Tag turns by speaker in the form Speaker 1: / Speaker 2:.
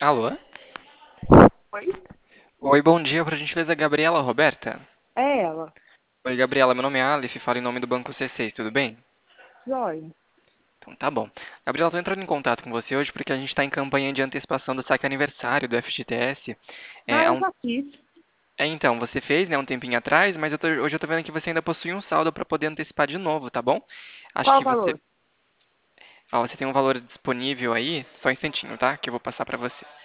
Speaker 1: Alô?
Speaker 2: Oi?
Speaker 1: Oi, bom dia, por gentileza, Gabriela Roberta.
Speaker 2: É ela.
Speaker 1: Oi, Gabriela, meu nome é Aleph, falo em nome do Banco C6, tudo bem?
Speaker 2: Joia.
Speaker 1: Então tá bom. Gabriela, tô entrando em contato com você hoje porque a gente está em campanha de antecipação do saque aniversário do FGTS. É,
Speaker 2: Ah,
Speaker 1: há
Speaker 2: eu
Speaker 1: um-
Speaker 2: já fiz.
Speaker 1: então, você fez, né, um tempinho atrás, mas hoje eu tô vendo que você ainda possui um saldo para poder antecipar de novo, tá bom? Acho
Speaker 2: Qual o
Speaker 1: que você,
Speaker 2: valor?
Speaker 1: ó, você tem um valor disponível aí, só um instantinho, tá? Que eu vou passar para você.